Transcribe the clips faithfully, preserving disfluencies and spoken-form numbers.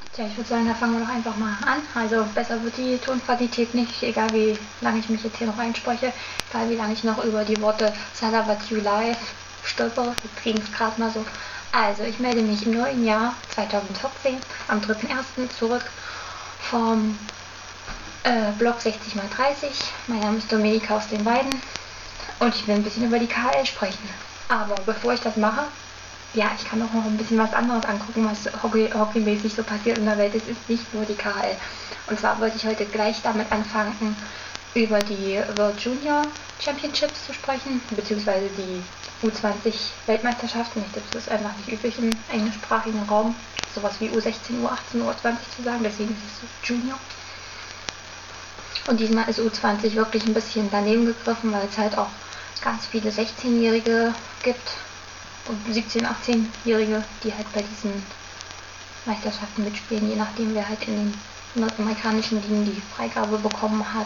Tja, ich würde sagen, da fangen wir doch einfach mal an. Also besser wird die Tonqualität nicht, egal wie lange ich mich jetzt hier noch einspreche, egal wie lange ich noch über die Worte Salavat You Live stolpere. Wir kriegen es gerade mal so. Also, ich melde mich im neuen Jahr zweitausendvierzehn am dritten ersten zurück vom äh, Blog sechzig mal dreißig. Mein Name ist Dominika aus den Weiden und ich will ein bisschen über die K H L sprechen. Aber bevor ich das mache, ja, ich kann auch noch ein bisschen was anderes angucken, was hockey, hockeymäßig so passiert in der Welt. Es ist nicht nur die K H L. Und zwar wollte ich heute gleich damit anfangen, über die World Junior Championships zu sprechen, beziehungsweise die U zwanzig Weltmeisterschaften. Ich glaube, das ist einfach nicht üblich im englischsprachigen Raum, sowas wie U sechzehn, U achtzehn, U zwanzig zu sagen, deswegen ist es Junior. Und diesmal ist U zwanzig wirklich ein bisschen daneben gegriffen, weil es halt auch ganz viele sechzehnjährige gibt und siebzehn-, achtzehnjährige, die halt bei diesen Meisterschaften mitspielen, je nachdem wer halt in den nordamerikanischen Ligen die Freigabe bekommen hat.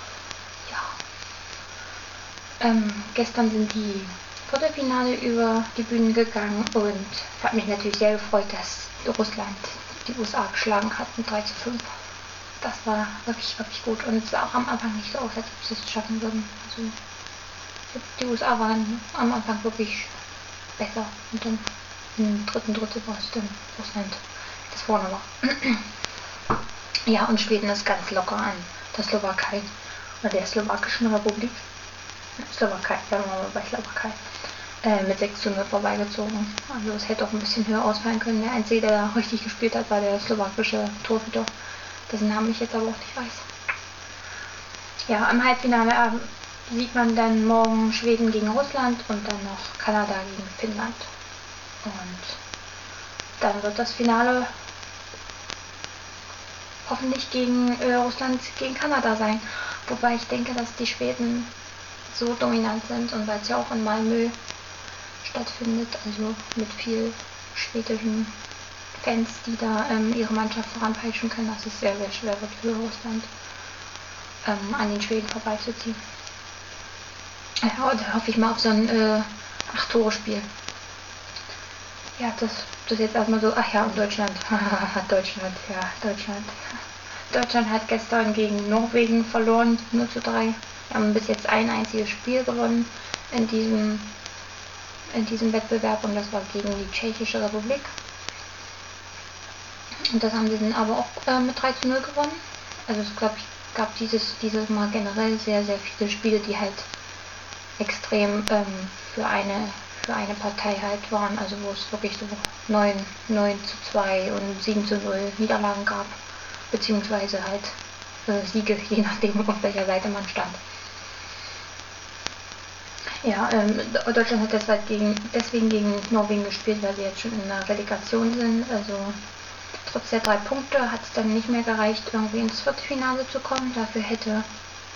Ja. Ähm, gestern sind die Viertelfinale über die Bühne gegangen und es hat mich natürlich sehr gefreut, dass Russland die U S A geschlagen hat mit drei zu fünf. Das war wirklich, wirklich gut und es sah auch am Anfang nicht so aus, als ob sie es schaffen würden. Also die U S A waren am Anfang wirklich besser und dann im dritten Drittel war es dann Russland, das vorne war. Ja, und Schweden ist ganz locker an der Slowakei oder der Slowakischen Republik, Slowakei, sagen wir mal bei Slowakei, äh, mit sechs zu null vorbeigezogen. Also es hätte auch ein bisschen höher ausfallen können. Der Einzige, der da richtig gespielt hat, war der slowakische Torhüter, dessen Namen ich jetzt aber auch nicht weiß. Ja, im Halbfinale äh, sieht man dann morgen Schweden gegen Russland und dann noch Kanada gegen Finnland. Und dann wird das Finale hoffentlich gegen äh, Russland gegen Kanada sein. Wobei ich denke, dass die Schweden so dominant sind und weil es ja auch in Malmö stattfindet, also mit viel schwedischen Fans, die da ähm, ihre Mannschaft voranpeitschen können, dass es sehr, sehr schwer wird für Russland ähm, an den Schweden vorbeizuziehen. Ja, und da hoffe ich mal auf so ein äh, acht-Tore-Spiel. Ja, das, das jetzt erstmal so, ach ja, und Deutschland, Deutschland, ja, Deutschland. Deutschland hat gestern gegen Norwegen verloren, null zu drei. Wir haben bis jetzt ein einziges Spiel gewonnen in diesem, in diesem Wettbewerb und das war gegen die Tschechische Republik. Und das haben sie dann aber auch äh, mit drei zu null gewonnen. Also es gab, gab dieses, dieses Mal generell sehr, sehr viele Spiele, die halt extrem ähm, für eine für eine Partei halt waren, also wo es wirklich so neun zu zwei und sieben zu null Niederlagen gab, beziehungsweise halt äh, Siege, je nachdem auf welcher Seite man stand. Ja, ähm, Deutschland hat deshalb gegen, deswegen gegen Norwegen gespielt, weil sie jetzt schon in der Relegation sind, also trotz der drei Punkte hat es dann nicht mehr gereicht, irgendwie ins Viertelfinale zu kommen. Dafür hätte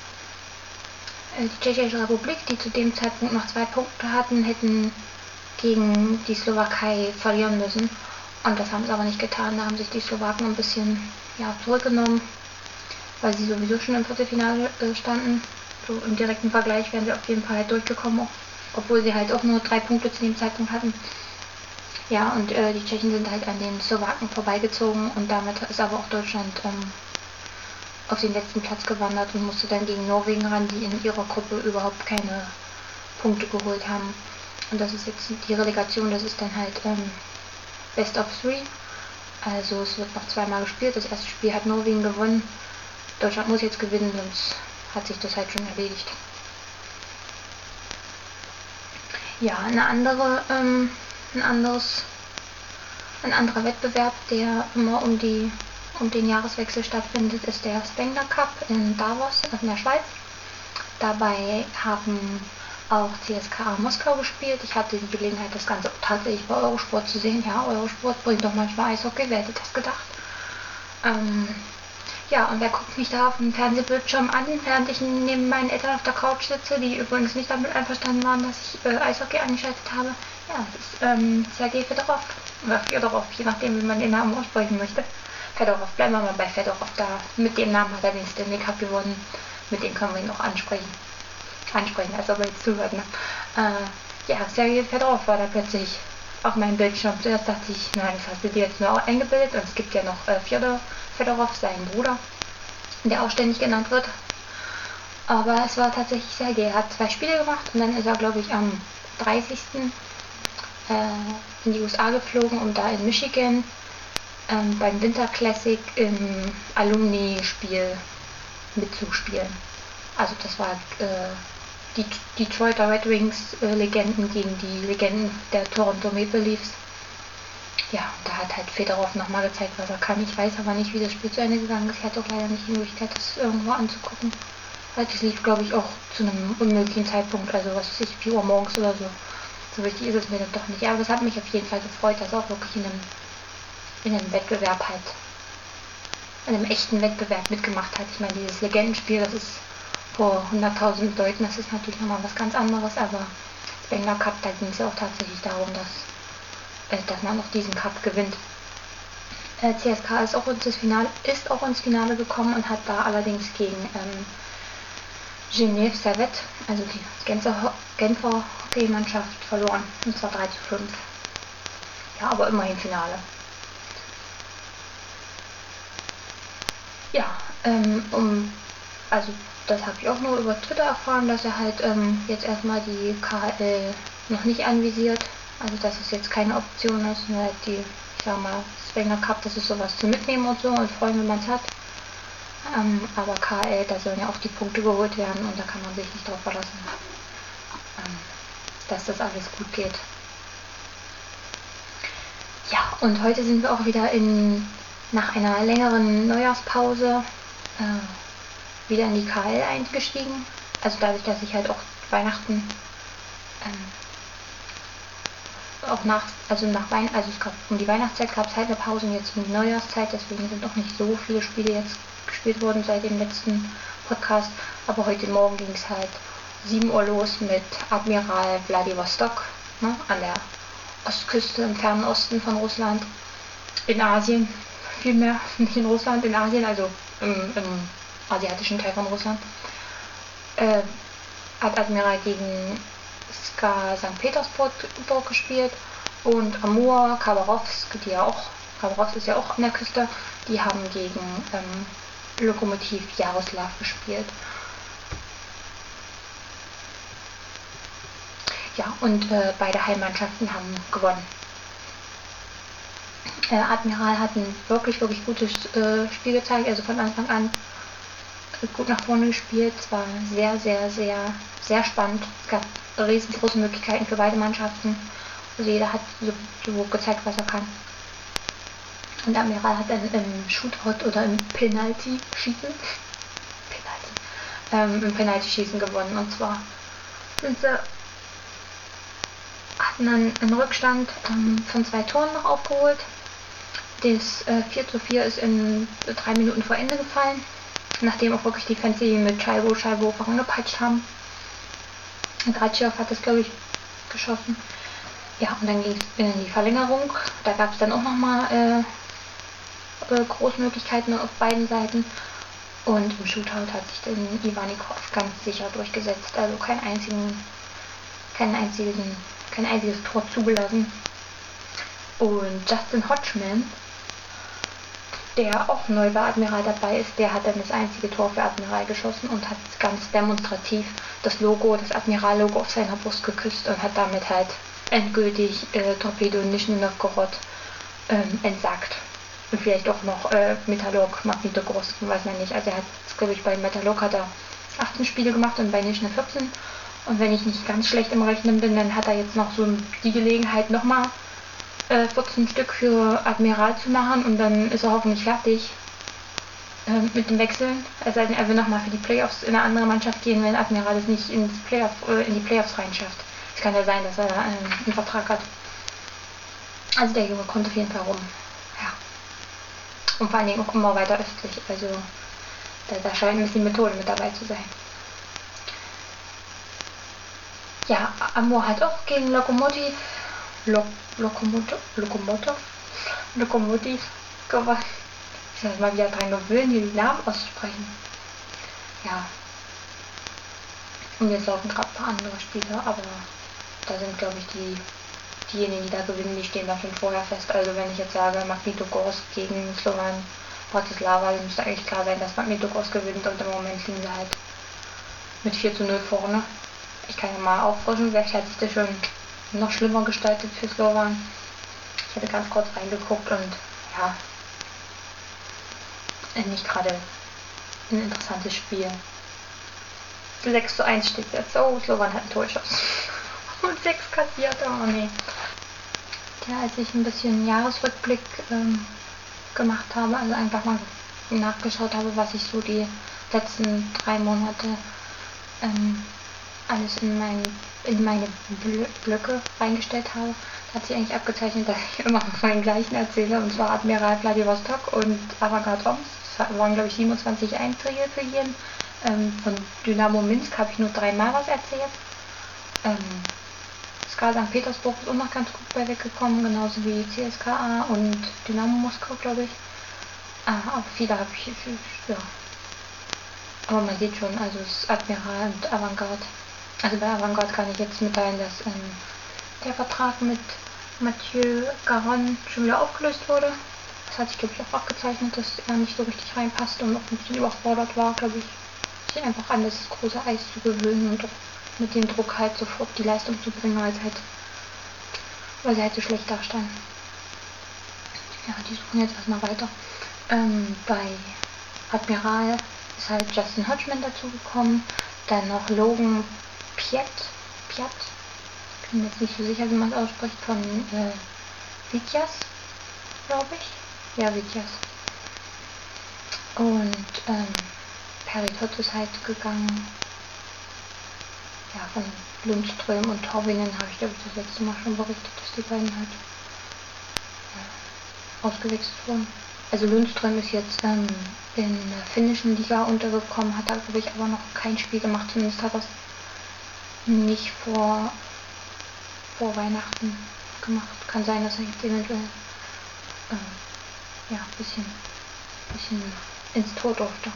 die Tschechische Republik, die zu dem Zeitpunkt noch zwei Punkte hatten, hätten gegen die Slowakei verlieren müssen. Und das haben sie aber nicht getan. Da haben sich die Slowaken ein bisschen ja, zurückgenommen, weil sie sowieso schon im Viertelfinale äh, standen. So im direkten Vergleich wären sie auf jeden Fall halt durchgekommen, obwohl sie halt auch nur drei Punkte zu dem Zeitpunkt hatten. Ja, und äh, die Tschechen sind halt an den Slowaken vorbeigezogen und damit ist aber auch Deutschland ähm, auf den letzten Platz gewandert und musste dann gegen Norwegen ran, die in ihrer Gruppe überhaupt keine Punkte geholt haben. Und das ist jetzt die Relegation, das ist dann halt ähm, Best of Three. Also es wird noch zweimal gespielt. Das erste Spiel hat Norwegen gewonnen. Deutschland muss jetzt gewinnen, sonst hat sich das halt schon erledigt. Ja, eine andere, ähm, ein anderes, ein anderer Wettbewerb, der immer um die um den Jahreswechsel stattfindet, ist der Spengler Cup in Davos in der Schweiz. Dabei haben auch C S K A Moskau gespielt. Ich hatte die Gelegenheit, das Ganze tatsächlich bei Eurosport zu sehen. Ja, Eurosport bringt doch manchmal Eishockey, wer hätte das gedacht? Ähm, ja, und wer guckt mich da auf dem Fernsehbildschirm an, während ich neben meinen Eltern auf der Couch sitze, die übrigens nicht damit einverstanden waren, dass ich äh, Eishockey eingeschaltet habe? Ja, das ist ähm, Sergei Fedorov. Oder Fedorov, je nachdem, wie man den Namen aussprechen möchte. Fedorov, bleiben wir mal bei Fedorov, da mit dem Namen hat er den Stanley Cup gewonnen, mit dem können wir ihn auch ansprechen. Ansprechen, als ob er jetzt zuhört, ne? Äh, ja, Sergei Fedorov war da plötzlich auf meinem Bildschirm. Zuerst dachte ich, nein, das hast du dir jetzt nur eingebildet. Und es gibt ja noch äh, Fjodor Fedorov, seinen Bruder, der auch ständig genannt wird. Aber es war tatsächlich Sergei. Er hat zwei Spiele gemacht und dann ist er, glaube ich, am dreißigsten Äh, in die U S A geflogen, um da in Michigan ähm, beim Winter Classic im Alumni-Spiel mitzuspielen. Also das war äh, die Detroiter Red Wings äh, Legenden gegen die Legenden der Toronto Maple Leafs. Ja, da hat halt Fedorov nochmal gezeigt, was er kann. Ich weiß aber nicht, wie das Spiel zu Ende gegangen ist. Ich hatte auch leider nicht die Möglichkeit, das irgendwo anzugucken. Weil das lief, glaube ich, auch zu einem unmöglichen Zeitpunkt. Also was weiß ich, vier Uhr morgens oder so. So wichtig ist es mir dann doch nicht. Aber das hat mich auf jeden Fall gefreut, dass er auch wirklich in einem, in einem Wettbewerb halt, in einem echten Wettbewerb mitgemacht hat. Ich meine, dieses Legendenspiel, das ist vor hunderttausend Leuten, das ist natürlich nochmal was ganz anderes, aber Spengler Cup, da ging es ja auch tatsächlich darum, dass, äh, dass man auch diesen Cup gewinnt. Äh, C S K ist auch, ins Finale, ist auch ins Finale gekommen und hat da allerdings gegen ähm, Genève Servette, also die Genfer, Genfer Hockeymannschaft, verloren. Und zwar drei zu fünf. Ja, aber immerhin Finale. Ja, ähm, um, also das habe ich auch nur über Twitter erfahren, dass er halt ähm, jetzt erstmal die K H L noch nicht anvisiert. Also dass es jetzt keine Option ist. Und halt die, ich sag mal, Spengler Cup, das ist sowas zu mitnehmen und so und freuen, wenn man es hat. Ähm, aber K H L, da sollen ja auch die Punkte geholt werden und da kann man sich nicht darauf verlassen, ähm, dass das alles gut geht. Ja, und heute sind wir auch wieder in, nach einer längeren Neujahrspause äh, wieder in die K H L eingestiegen. Also dadurch, dass ich halt auch Weihnachten ähm, auch nach, also nach Weihnachten, also es gab um die Weihnachtszeit gab es halt eine Pause und jetzt um die Neujahrszeit, deswegen sind auch nicht so viele Spiele jetzt gespielt worden seit dem letzten Podcast. Aber heute Morgen ging es halt sieben Uhr los mit Admiral Vladivostok, ne, an der Ostküste im fernen Osten von Russland, in Asien, vielmehr nicht in Russland, in Asien, also im, im asiatischen Teil von Russland. Äh, hat Admiral gegen SKA Sankt Petersburg gespielt und Amur, Khabarovsk, die ja auch, Khabarovsk ist ja auch an der Küste, die haben gegen ähm, Lokomotiv Jaroslav gespielt. Ja, und äh, beide Heimmannschaften haben gewonnen. Äh, Admiral hat ein wirklich, wirklich gutes äh, Spiel gezeigt, also von Anfang an gut nach vorne gespielt. Es war sehr, sehr, sehr, sehr spannend. Es gab riesengroße Möglichkeiten für beide Mannschaften. Also jeder hat so, so gezeigt, was er kann. Und Admiral hat dann im Shootout oder im Penalty-Schießen Penalty, ähm, im Penalty-Schießen gewonnen. Und zwar sind sie, hatten dann einen Rückstand ähm, von zwei Toren noch aufgeholt. Das äh, vier zu vier ist in drei Minuten vor Ende gefallen, nachdem auch wirklich die Fans die mit Scheibo, Scheibo vorangepeitscht haben. Gratschew hat das, glaube ich, geschossen. Ja, und dann ging es in die Verlängerung. Da gab es dann auch nochmal äh, äh, Großmöglichkeiten auf beiden Seiten. Und im Shootout hat sich dann Ivanikov ganz sicher durchgesetzt. Also kein einzigen, keinen einzigen, kein einziges Tor zugelassen. Und Justin Hodgman, der auch neu bei Admiral dabei ist, der hat dann das einzige Tor für Admiral geschossen und hat ganz demonstrativ das Logo, das Admiral-Logo auf seiner Brust geküsst und hat damit halt endgültig äh, Torpedo Nischni Novgorod ähm, entsagt. Und vielleicht auch noch äh, Metallurg Magnitogorsk, weiß man nicht. Also er hat, glaube ich, bei Metallurg hat er achtzehn Spiele gemacht und bei Nischni vierzehn. Und wenn ich nicht ganz schlecht im Rechnen bin, dann hat er jetzt noch so die Gelegenheit, nochmal äh, vierzehn Stück für Admiral zu machen und dann ist er hoffentlich fertig äh, mit dem Wechseln. Es sei denn, er will nochmal für die Playoffs in eine andere Mannschaft gehen, wenn Admiral es nicht ins Playoff, äh, in die Playoffs reinschafft. Es kann ja sein, dass er einen, einen Vertrag hat. Also der Junge kommt auf jeden Fall rum. Ja. Und vor allen Dingen auch immer weiter östlich. Also da, da scheint ein bisschen Methode mit dabei zu sein. Ja, Amur hat auch gegen Lokomotiv Lok Lokomotiv Lokomotiv Lokomotiv gewonnen. Ich soll mal wieder dran gewöhnen, hier die Namen auszusprechen. Ja. Und jetzt laufen gerade ein paar andere Spiele, aber da sind, glaube ich, die diejenigen, die da gewinnen, die stehen da schon vorher fest. Also wenn ich jetzt sage, Magnitogorsk gegen Slovan Bratislava, dann müsste eigentlich klar sein, dass Magnitogorsk gewinnt und im Moment liegen sie halt mit vier zu null vorne. Ich kann ja mal auffrischen, vielleicht hat sich das schon noch schlimmer gestaltet für Slovan. Ich hatte ganz kurz reingeguckt und ja, nicht gerade ein interessantes Spiel. sechs zu eins steht jetzt. Oh, Slovan hat einen Torschuss. Und sechs kassiert, oh nee. Ja, als ich ein bisschen Jahresrückblick ähm, gemacht habe, also einfach mal nachgeschaut habe, was ich so die letzten drei Monate ähm, alles in, mein, in meine Blö Blöcke reingestellt habe, hat sich eigentlich abgezeichnet, dass ich immer von den gleichen erzähle, und zwar Admiral Vladivostok und Avangard Omsk. Das waren, glaube ich, siebenundzwanzig Einträge für jeden. Ähm, von Dynamo Minsk habe ich nur dreimal was erzählt. Ähm, SKA Sankt Petersburg ist auch noch ganz gut bei weggekommen, genauso wie C S K A und Dynamo Moskau, glaube ich. Ah, aber viele habe ich, ja. Aber man sieht schon, also das Admiral und Avantgarde. Also bei Avantgarde kann ich jetzt mitteilen, dass ähm, der Vertrag mit Mathieu Garonne schon wieder aufgelöst wurde. Das hat sich, glaube ich, auch abgezeichnet, dass er nicht so richtig reinpasst und auch ein bisschen überfordert war, glaube ich, sich einfach an das große Eis zu gewöhnen und auch mit dem Druck halt sofort die Leistung zu bringen, weil, halt, weil sie halt so schlecht dastanden. Ja, die suchen jetzt erstmal weiter. Ähm, bei Admiral ist halt Justin Hodgman dazugekommen, dann noch Logan Piet, Piet, ich bin jetzt nicht so sicher, wie man es ausspricht, von äh, Vitjas, glaube ich. Ja, Vitjas. Und ähm, Perry Tots ist halt gegangen. Ja, von Lundström und Torvinen habe ich, glaube ich, das letzte Mal schon berichtet, dass die beiden halt ja, ausgewechselt wurden. Also Lundström ist jetzt ähm, in der finnischen Liga untergekommen, hat da, glaube ich, aber noch kein Spiel gemacht. Zumindest hat er es nicht vor, vor Weihnachten gemacht. Kann sein, dass er jetzt eventuell äh, ja, ein bisschen, bisschen ins Tor durfte.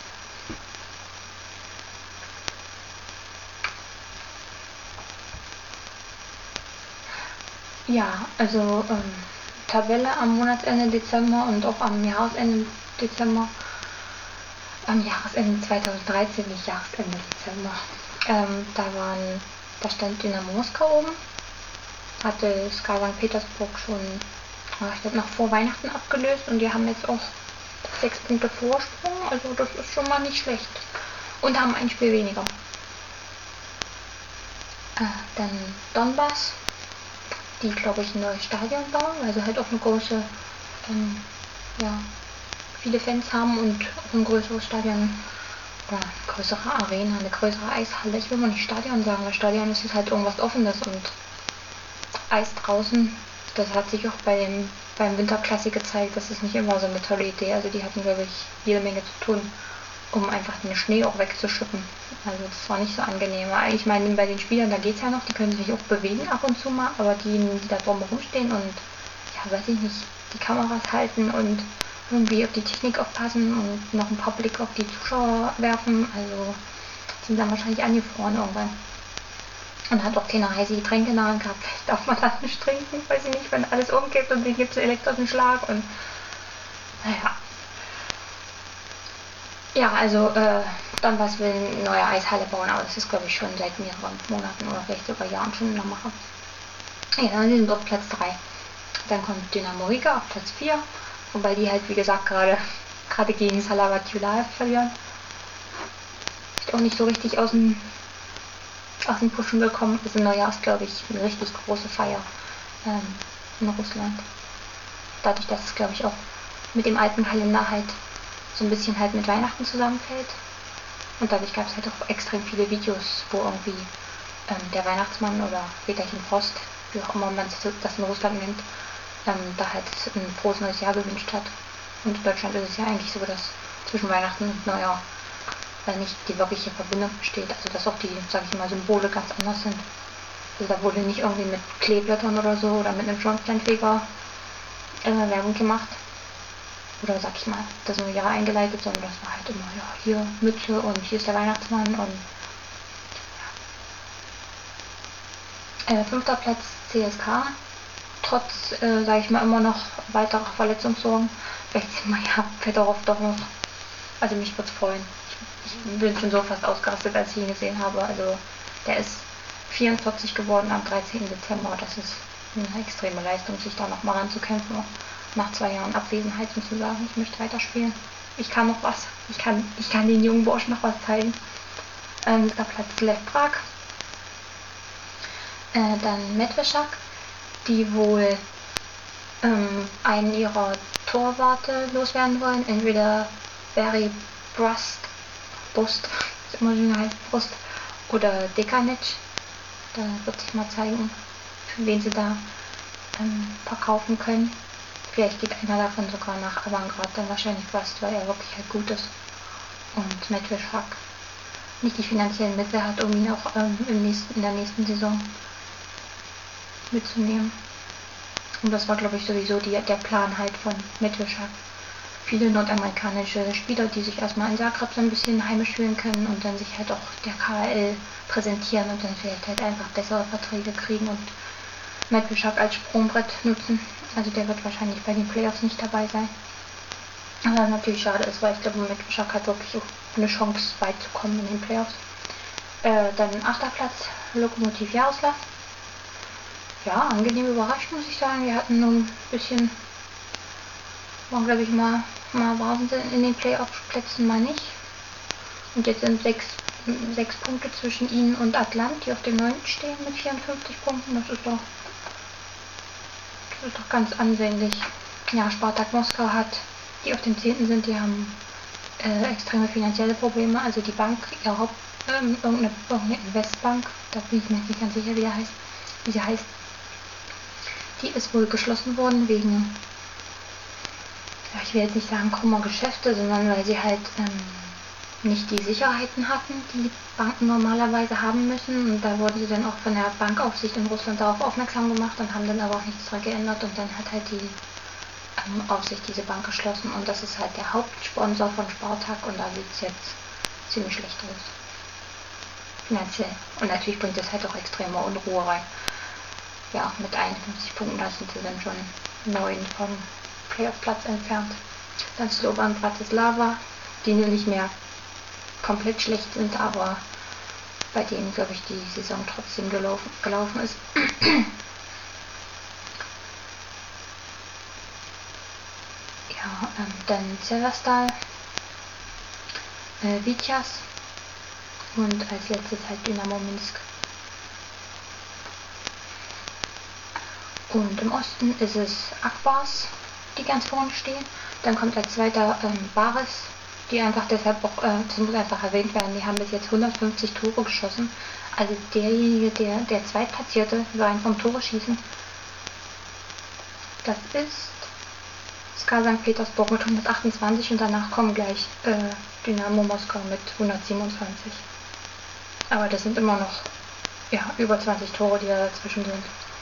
Ja, also ähm, Tabelle am Monatsende Dezember und auch am Jahresende Dezember. Am Jahresende zweitausenddreizehn, nicht Jahresende Dezember. Ähm, da waren, da stand Dynamo Moskau oben, hatte SKA Sankt Petersburg schon, ich glaube, noch vor Weihnachten abgelöst und die haben jetzt auch sechs Punkte Vorsprung, also das ist schon mal nicht schlecht. Und haben ein Spiel weniger. Äh, dann Donbass, die, glaube ich, ein neues Stadion bauen, weil sie halt auch eine große, ähm, ja, viele Fans haben und auch ein größeres Stadion oder eine größere Arena, eine größere Eishalle. Ich will mal nicht Stadion sagen, weil Stadion ist halt irgendwas Offenes und Eis draußen, das hat sich auch bei dem, beim Winterklassik gezeigt, das ist nicht immer so eine tolle Idee. Also die hatten, glaube ich, jede Menge zu tun, um einfach den Schnee auch wegzuschippen. Also das war nicht so angenehm. Ich meine, bei den Spielern, da geht es ja noch, die können sich auch bewegen ab und zu mal, aber diejenigen, die da drumherum stehen und, ja, weiß ich nicht, die Kameras halten und irgendwie auf die Technik aufpassen und noch ein paar Blicke auf die Zuschauer werfen, also sind dann wahrscheinlich angefroren irgendwann. Und hat auch keine heiße Getränke in der Hand gehabt. Vielleicht darf man das nicht trinken, weiß ich nicht, wenn alles umkippt und dann gibt es einen elektrischen Schlag und naja. Ja, also äh, dann was will eine neue Eishalle bauen, aber das ist, glaube ich, schon seit mehreren Monaten oder vielleicht sogar Jahren schon in der Mache. Ja, dann sind dort Platz drei. Dann kommt Dynamo Riga auf Platz vier, wobei die halt, wie gesagt, gerade gerade gegen Salavat Yulaev verlieren. Ist auch nicht so richtig aus dem aus dem Pushen gekommen. Ist im Neujahr, glaube ich, eine richtig große Feier ähm, in Russland. Dadurch, dass es, glaube ich, auch mit dem alten Kalender halt so ein bisschen halt mit Weihnachten zusammenfällt. Und dadurch gab es halt auch extrem viele Videos, wo irgendwie ähm, der Weihnachtsmann oder Väterchen Frost, wie auch immer man das in Russland nennt, ähm, da halt ein frohes neues Jahr gewünscht hat. Und in Deutschland ist es ja eigentlich so, dass zwischen Weihnachten und Neujahr weil nicht die wirkliche Verbindung besteht. Also dass auch die, sag ich mal, Symbole ganz anders sind. Also da wurde nicht irgendwie mit Kleeblättern oder so oder mit einem Schornsteinfeger äh, Werbung gemacht. Oder sag ich mal, das neue Jahr eingeleitet, sondern das war halt immer, ja, hier Mütze und hier ist der Weihnachtsmann und ja. Äh, fünfter Platz C S K. Trotz, äh, sage ich mal, immer noch weiterer Verletzungssorgen. Vielleicht sieht man ja Fedorov doch noch. Also mich würde es freuen. Ich, ich bin schon so fast ausgerastet, als ich ihn gesehen habe. Also der ist vierundvierzig geworden am dreizehnten Dezember. Das ist eine extreme Leistung, sich da nochmal ranzukämpfen. Nach zwei Jahren Abwesenheit und zu sagen, ich möchte weiterspielen. Ich kann noch was. Ich kann, ich kann den jungen Burschen noch was zeigen. Ähm, der Platz Lev Prag. Äh, dann Medvešák, die wohl ähm, einen ihrer Torwarte loswerden wollen. Entweder Barry Brust, Brust, ist immer so heißt, Brust, oder Dekanic. Da wird sich mal zeigen, für wen sie da ähm, verkaufen können. Vielleicht geht einer davon sogar nach Avantgarde, dann wahrscheinlich Brust, weil er wirklich halt gut ist. Und Medvešák nicht die finanziellen Mittel hat, um ihn auch ähm, im nächsten, in der nächsten Saison mitzunehmen. Und das war, glaube ich, sowieso die, der Plan halt von Medvešák. Viele nordamerikanische Spieler, die sich erstmal in Zagreb so ein bisschen heimisch fühlen können und dann sich halt auch der K H L präsentieren und dann vielleicht halt einfach bessere Verträge kriegen und Medvešák als Sprungbrett nutzen. Also der wird wahrscheinlich bei den Playoffs nicht dabei sein. Aber natürlich schade ist, weil ich glaube, Medvešák hat wirklich auch eine Chance, weit zu kommen in den Playoffs. Äh, dann achter Platz, Lokomotiv Jaroslav. Ja, angenehm überrascht, muss ich sagen. Wir hatten nur ein bisschen, waren glaube ich mal, mal waren sie in den Playoff-Plätzen, mal nicht. Und jetzt sind sechs, sechs Punkte zwischen ihnen und Atlant, die auf dem neunten stehen mit vierundfünfzig Punkten. Das ist doch, das ist doch ganz ansehnlich. Ja, Spartak Moskau hat, die auf dem zehnten sind, die haben äh, extreme finanzielle Probleme. Also die Bank, ihre Haupt, ähm, irgendeine, irgendeine Investbank, da bin ich mir nicht ganz sicher, wie, der heißt, wie sie heißt. Die ist wohl geschlossen worden wegen, ja, ich will jetzt nicht sagen krummer Geschäfte, sondern weil sie halt ähm, nicht die Sicherheiten hatten, die Banken normalerweise haben müssen. Und da wurden sie dann auch von der Bankaufsicht in Russland darauf aufmerksam gemacht und haben dann aber auch nichts daran geändert. Und dann hat halt die ähm, Aufsicht diese Bank geschlossen. Und das ist halt der Hauptsponsor von Spartak und da sieht es jetzt ziemlich schlecht aus. Finanziell. Und natürlich bringt das halt auch extreme Unruhe rein. Ja, mit einundfünfzig Punkten, da sind sie dann schon neun vom Playoff-Platz entfernt. Dann Slovan Bratislava, die nicht mehr komplett schlecht sind, aber bei denen, glaube ich, die Saison trotzdem gelaufen, gelaufen ist. Ja, ähm, dann Severstal, äh, Vitjas und als letztes halt Dynamo Minsk. Und im Osten ist es Akbars, die ganz vorne stehen. Dann kommt als zweiter ähm, Baris, die einfach deshalb auch, äh, das muss einfach erwähnt werden, die haben bis jetzt hundertfünfzig Tore geschossen. Also derjenige, der, der Zweitplatzierte, rein vom Tore schießen, das ist SKA Sankt Petersburg mit hundertachtundzwanzig und danach kommen gleich äh, Dynamo Moskau mit hundertsiebenundzwanzig. Aber das sind immer noch ja, über zwanzig Tore, die da dazwischen sind.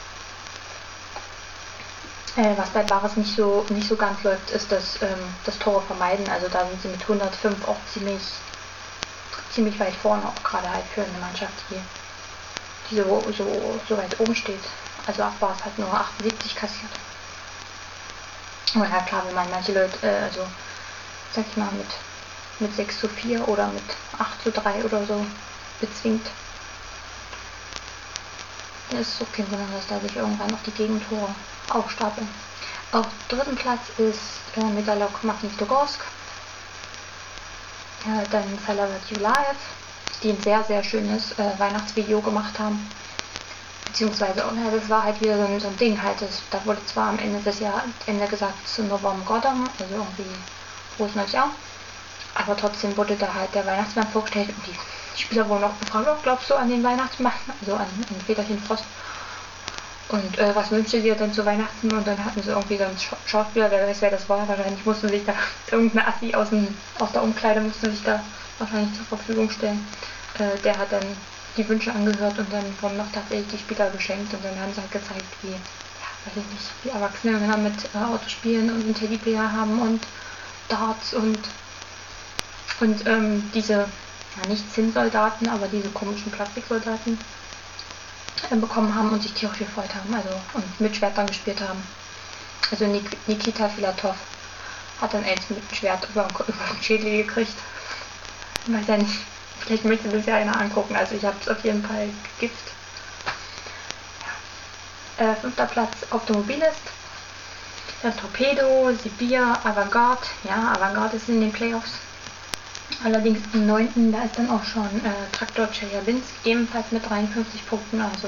Äh, was bei Baris nicht so, nicht so ganz läuft, ist das, ähm, das Tore vermeiden. Also da sind sie mit hundertfünf auch ziemlich, ziemlich weit vorne, auch gerade halt für eine Mannschaft, die, die so, so, so weit oben steht. Also Akbars hat nur achtundsiebzig kassiert. Aber ja klar, wenn man manche Leute, äh, also sag ich mal, mit, mit sechs zu vier oder mit acht zu drei oder so bezwingt, dann ist es okay, sondern dass da sich irgendwann noch die Gegentore aufstapeln. Auf dritten Platz ist äh, Medalok Magnitogorsk, äh, dann Salavat Yuliaev, die ein sehr, sehr schönes äh, Weihnachtsvideo gemacht haben. Beziehungsweise, äh, das war halt wieder so ein, so ein Ding halt, das, da wurde zwar am Ende des Jahres Ende gesagt zu Novom Godom, also irgendwie frohes neues Jahr, aber trotzdem wurde da halt der Weihnachtsmann vorgestellt und die Spieler wurden auch gefragt, oh, glaubst du an den Weihnachtsmann, also an, an Väterchen Frost. Und äh, was wünschst du dir denn zu Weihnachten? Und dann hatten sie irgendwie so einen Sch Schauspieler, wer weiß wer das war, wahrscheinlich mussten sich da irgendeine Assi aus, dem, aus der Umkleide musste sich da wahrscheinlich zur Verfügung stellen. Äh, der hat dann die Wünsche angehört und dann wurden noch tatsächlich die Spieler geschenkt und dann haben sie halt gezeigt, wie, ja, weiß ich nicht, wie erwachsene Männer mit äh, Autos spielen und einen Teddybär haben und Darts und und ähm, diese, ja nicht Zinnsoldaten, aber diese komischen Plastiksoldaten äh, bekommen haben und sich tierisch gefreut haben, also und mit Schwertern gespielt haben. Also Nik Nikita Filatov hat dann eins mit dem Schwert über, über den Schädel gekriegt. Ich weiß ja nicht, vielleicht möchte das ja einer angucken, also ich habe es auf jeden Fall Gift. Ja. Äh, fünfter Platz Automobilist, dann Torpedo, Sibir, Avantgarde, ja, Avantgarde ist in den Playoffs. Allerdings am neunten da ist dann auch schon äh, Traktor Chelyabinsk, ebenfalls mit dreiundfünfzig Punkten, also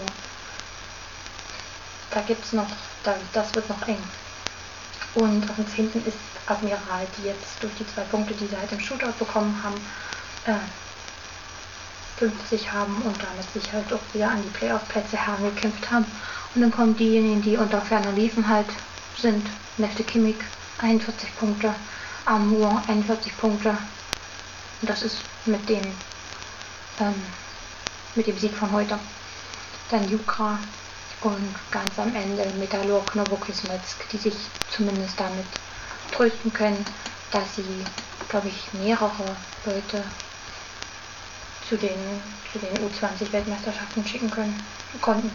da gibt's noch, da, das wird noch eng. Und auf dem zehnten ist Admiral, die jetzt durch die zwei Punkte, die sie halt im Shootout bekommen haben, äh, fünfzig haben und damit sich halt auch wieder an die Playoff-Plätze herangekämpft haben. Und dann kommen diejenigen, die unter ferner liefen halt sind. Nefte Kimmich einundvierzig Punkte, Amur einundvierzig Punkte. Und das ist mit dem, ähm, mit dem Sieg von heute. Dann Jukra und ganz am Ende Metalurg Novokismetsk, die sich zumindest damit trösten können, dass sie, glaube ich, mehrere Leute zu den, zu den U zwanzig Weltmeisterschaften schicken können, konnten.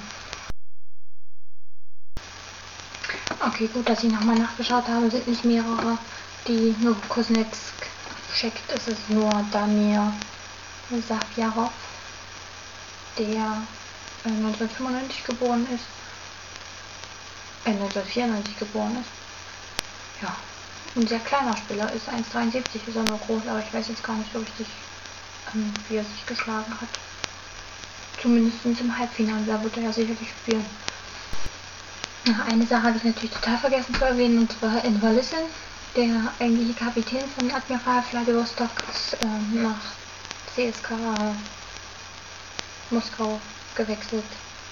Okay, gut, dass ich nochmal nachgeschaut habe, sind nicht mehrere, die Novokismetsk schickt. Es ist nur Damir Safjarov, der äh, neunzehnhundertfünfundneunzig geboren ist, äh, neunzehnhundertvierundneunzig geboren ist. Ja, ein sehr kleiner Spieler ist, eins Komma dreiundsiebzig ist er nur groß, aber ich weiß jetzt gar nicht so richtig, ähm, wie er sich geschlagen hat. Zumindest im Halbfinale, da wird er ja sicherlich spielen. Ach, eine Sache habe ich natürlich total vergessen zu erwähnen, und zwar in Wallissen, der eigentliche Kapitän von Admiral Vladivostok, ist äh, nach C S K A Moskau gewechselt.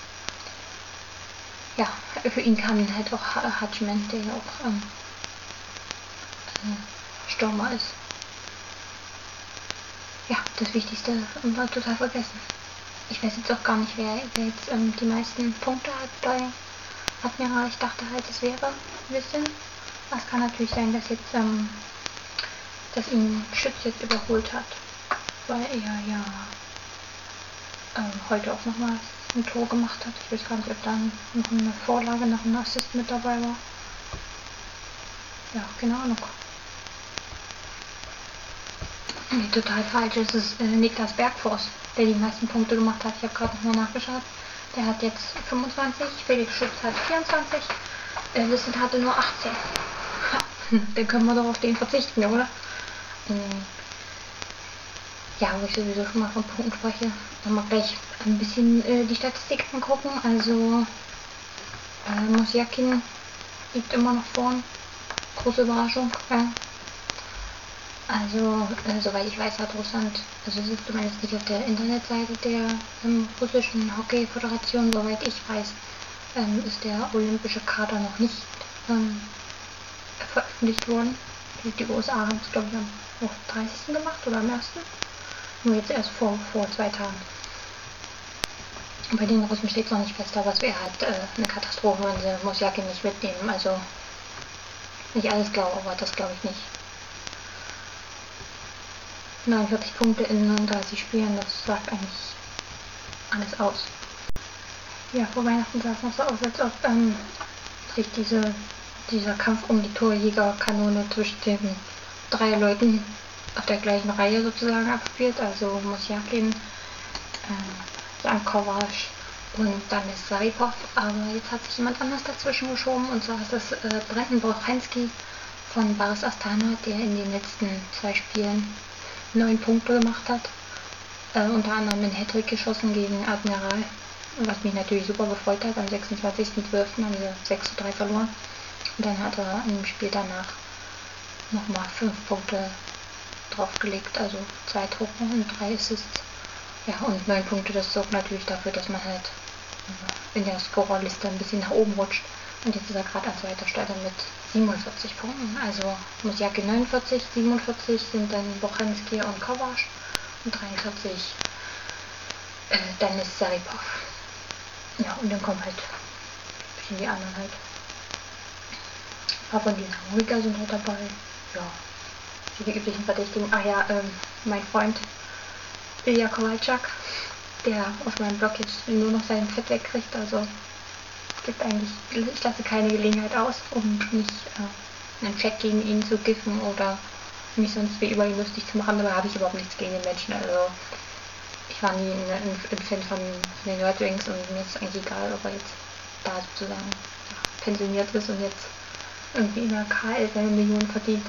Ja, für ihn kam halt auch Hatchman, der ja auch ähm, äh, Stürmer ist. Ja, das Wichtigste war total vergessen. Ich weiß jetzt auch gar nicht, wer, wer jetzt ähm, die meisten Punkte hat bei Admiral. Ich dachte halt, es wäre Wissen. Es kann natürlich sein, dass jetzt ähm, dass ihn Schütz jetzt überholt hat, weil er ja ähm, heute auch nochmal ein Tor gemacht hat. Ich weiß gar nicht, ob da noch eine Vorlage nach einem Assist mit dabei war. Ja, keine Ahnung. Nee, total falsch. Es ist äh, Niklas Bergfors, der die meisten Punkte gemacht hat. Ich habe gerade nochmal nachgeschaut. Der hat jetzt fünfundzwanzig, Felix Schütz hat vierundzwanzig, äh, Wissend hatte nur achtzehn. Dann können wir doch auf den verzichten, oder? Ähm, ja, wo ich sowieso schon mal von Punkten spreche, dann mal gleich ein bisschen äh, die Statistiken gucken. Also äh, Mosjakin liegt immer noch vorn. Große Überraschung. Ja. Also, äh, soweit ich weiß, hat Russland, also es ist zumindest nicht auf der Internetseite der ähm, russischen Hockey-Föderation, soweit ich weiß, ähm, ist der olympische Kader noch nicht ähm, veröffentlicht worden. Die, die U S A haben es, glaube ich, am oh, dreißigsten gemacht oder am ersten Nur jetzt erst vor, vor zwei Tagen. Bei den Russen steht es noch nicht fest, aber es wäre halt äh, eine Katastrophe, wenn sie Mosjakin nicht mitnehmen. Also nicht alles glaube, aber das glaube ich nicht. neunundvierzig Punkte in neununddreißig Spielen, das sagt eigentlich alles aus. Ja, vor Weihnachten sah es noch so aus, als ob ähm, sich diese, dieser Kampf um die Torjägerkanone zwischen den drei Leuten auf der gleichen Reihe sozusagen abspielt, also Mosjakin, äh, Jan Kovac und dann ist Saripov, aber jetzt hat sich jemand anders dazwischen geschoben, und zwar ist das äh, Brendan Borchenski von Baris Astana, der in den letzten zwei Spielen neun Punkte gemacht hat, äh, unter anderem einen Hattrick geschossen gegen Admiral, was mich natürlich super gefreut hat. Am sechsundzwanzigsten zwölften haben wir sechs zu drei verloren, und dann hat er im Spiel danach nochmal fünf Punkte draufgelegt, also zwei Tore und drei Assists. Ja, und neun Punkte, das sorgt natürlich dafür, dass man halt in der Scorerliste ein bisschen nach oben rutscht. Und jetzt ist er gerade an zweiter Stelle mit siebenundvierzig Punkten. Also Mosjakin neunundvierzig, siebenundvierzig sind dann Borchenski und Kovac und dreiundvierzig äh, Denis Saripov. Ja, und dann kommen halt ein bisschen die anderen halt. Ein paar von den Harmonika sind halt dabei. Ja, so die üblichen Verdächtigen. Ah ja, ähm, mein Freund Ilya Kovalchuk, der auf meinem Blog jetzt nur noch sein Fett wegkriegt. Also gibt eigentlich, ich lasse keine Gelegenheit aus, um mich äh, einen Check gegen ihn zu giffen oder mich sonst wie über ihn lustig zu machen. Dabei habe ich überhaupt nichts gegen den Menschen. Also ich war nie ein, ein, ein Fan von den Red Wings und mir ist es eigentlich egal, ob er jetzt da sozusagen ja, pensioniert ist und jetzt irgendwie in der K L seine Millionen verdient.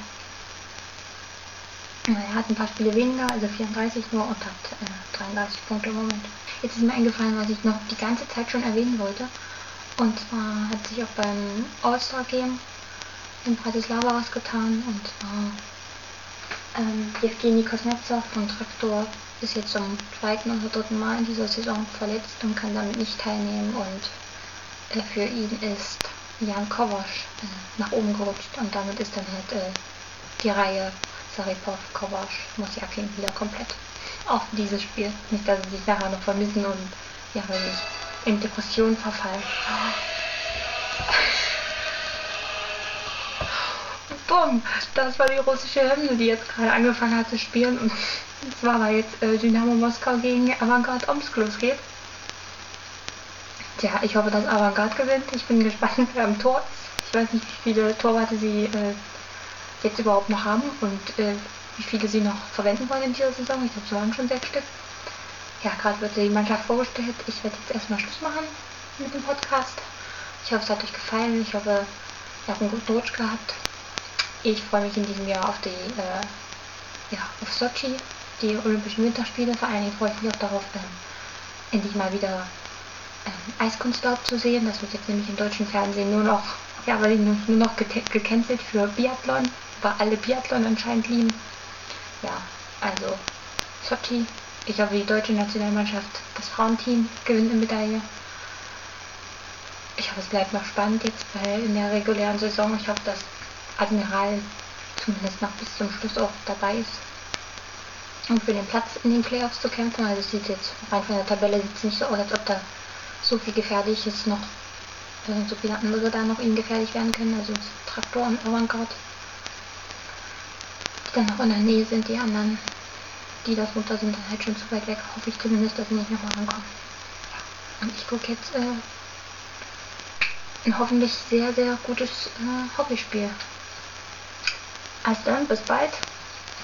Er hat ein paar Spiele weniger, also vierunddreißig nur, und hat äh, dreiunddreißig Punkte im Moment. Jetzt ist mir eingefallen, was ich noch die ganze Zeit schon erwähnen wollte. Und zwar hat sich auch beim All-Star-Game in Bratislava was getan. Und zwar ähm, Jewgeni Kuznetsov von Traktor ist jetzt zum zweiten oder dritten Mal in dieser Saison verletzt und kann damit nicht teilnehmen. Und äh, für ihn ist Jan Kovac äh, nach oben gerutscht. Und damit ist dann halt äh, die Reihe Saripov, Kovac, Mosjakin wieder komplett auf dieses Spiel. Nicht, dass sie sich nachher noch vermissen und ja, weil ich in Depressionen verfallen. Bumm! Das war die russische Hymne, die jetzt gerade angefangen hat zu spielen. Und zwar, weil jetzt äh, Dynamo Moskau gegen Avangard Omsk losgeht. Tja, ich hoffe, dass Avangard gewinnt. Ich bin gespannt, wer am Tor ist. Ich weiß nicht, wie viele Torwarte sie äh, jetzt überhaupt noch haben und äh, wie viele sie noch verwenden wollen in dieser Saison. Ich glaube, es waren schon sechs Stück. Ja, gerade wird die Mannschaft vorgestellt. Ich werde jetzt erstmal Schluss machen mit dem Podcast. Ich hoffe, es hat euch gefallen. Ich hoffe, ihr habt einen guten Rutsch gehabt. Ich freue mich in diesem Jahr auf die, äh, ja, auf Sochi, die Olympischen Winterspiele. Vor allen Dingen freue ich mich auch darauf, ähm, endlich mal wieder ähm, Eiskunstlauf zu sehen. Das wird jetzt nämlich im deutschen Fernsehen nur noch, ja, weil nur, nur noch gecancelt für Biathlon, weil alle Biathlon anscheinend lieben. Ja, also Sochi. Ich hoffe, die deutsche Nationalmannschaft, das Frauenteam, gewinnt eine Medaille. Ich hoffe, es bleibt noch spannend jetzt bei, in der regulären Saison. Ich hoffe, dass Admiral zumindest noch bis zum Schluss auch dabei ist, um für den Platz in den Playoffs zu kämpfen. Also es sieht jetzt rein von der Tabelle sieht nicht so aus, als ob da so viel Gefährliches noch, äh, so viele andere da noch ihnen gefährlich werden können. Also Traktor und Avantgarde, die dann noch in der Nähe sind, die anderen, die da drunter sind, dann halt schon zu weit weg. Hoffe ich zumindest, dass sie nicht nochmal rankommen. Ja. Und ich gucke jetzt äh, ein hoffentlich sehr, sehr gutes äh, Hockeyspiel. Also dann, bis bald.